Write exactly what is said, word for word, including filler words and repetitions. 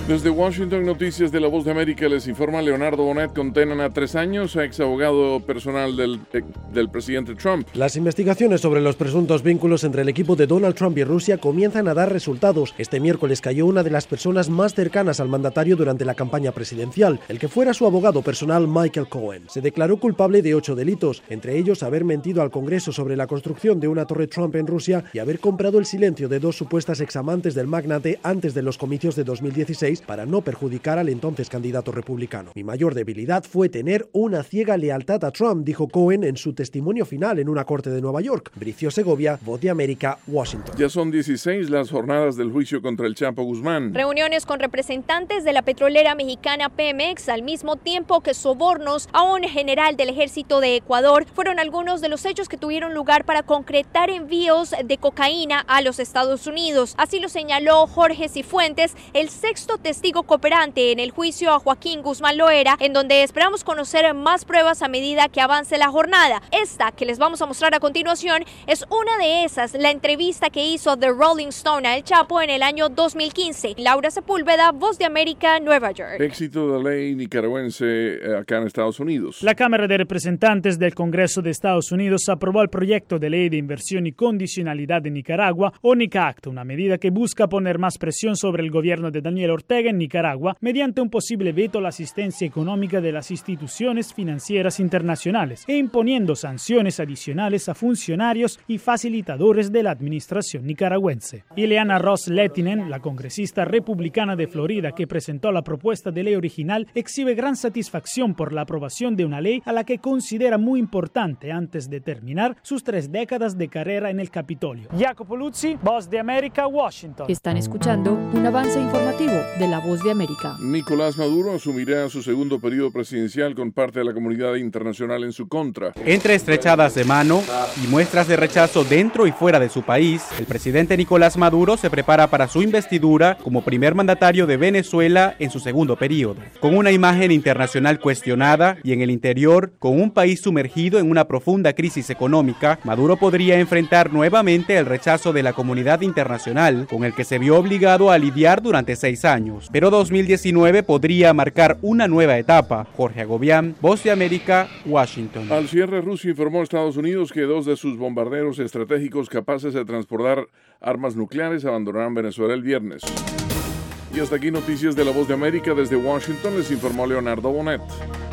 Desde Washington, Noticias de La Voz de América, les informa Leonardo Bonet. Condenan a tres años a ex abogado personal del, del presidente Trump. Las investigaciones sobre los presuntos vínculos entre el equipo de Donald Trump y Rusia comienzan a dar resultados. Este miércoles cayó una de las personas más cercanas al mandatario durante la campaña presidencial, el que fuera su abogado personal Michael Cohen. Se declaró culpable de ocho delitos, entre ellos haber mentido al Congreso sobre la construcción de una torre Trump en Rusia y haber comprado el silencio de dos supuestas examantes del magnate antes de los comicios de dos mil dieciséis para no perjudicar al entonces candidato republicano. Mi mayor debilidad fue tener una ciega lealtad a Trump, dijo Cohen en su testimonio final en una corte de Nueva York. Bricio Segovia, Voz de América, Washington. Ya son dieciséis las jornadas del juicio contra el Chapo Guzmán. Reuniones con representantes de la petrolera mexicana Pemex, al mismo tiempo que sobornos a un general del ejército de Ecuador, fueron algunos de los hechos que tuvieron lugar para concretar envíos de cocaína a los Estados Unidos. Así lo señaló Jorge Cifuentes, el sexto testigo cooperante en el juicio a Joaquín Guzmán Loera, en donde esperamos conocer más pruebas a medida que avance la jornada. Esta que les vamos a mostrar a continuación es una de esas, la entrevista que hizo The Rolling Stone al Chapo en el año dos mil quince. Laura Sepúlveda, Voz de América, Nueva York. Éxito de la ley nicaragüense acá en Estados Unidos. La Cámara de Representantes del Congreso de Estados Unidos aprobó el proyecto de ley de inversión y condicionalidad de Nicaragua, o NICACT, una medida que busca poner más presión sobre el gobierno de Daniel Ortega en Nicaragua mediante un posible veto a la asistencia económica de las instituciones financieras internacionales e imponiendo sanciones adicionales a funcionarios y facilitadores de la administración nicaragüense. Ileana Ross Lehtinen, la congresista republicana de Florida que presentó la propuesta de ley original, exhibe gran satisfacción por la aprobación de una ley a la que considera muy importante antes de terminar sus tres décadas de carrera en el Capitolio. Jacopo Luzzi, Voz de América, Washington. Están escuchando un avance informativo de La Voz de América. Nicolás Maduro asumirá su segundo periodo presidencial con parte de la comunidad internacional en su contra. Entre estrechadas de mano y muestras de rechazo dentro y fuera de su país, el presidente Nicolás Maduro se prepara para su investidura como primer mandatario de Venezuela en su segundo periodo. Con una imagen internacional cuestionada y en el interior, con un país sumergido en una profunda crisis económica, Maduro podría enfrentar nuevamente el rechazo de la comunidad internacional, con el que se vio obligado a lidiar durante seis años. Pero dos mil diecinueve podría marcar una nueva etapa. Jorge Agobián, Voz de América, Washington. Al cierre, Rusia informó a Estados Unidos que dos de sus bombarderos estratégicos capaces de transportar armas nucleares abandonaron Venezuela el viernes. Y hasta aquí Noticias de La Voz de América. Desde Washington les informó Leonardo Bonet.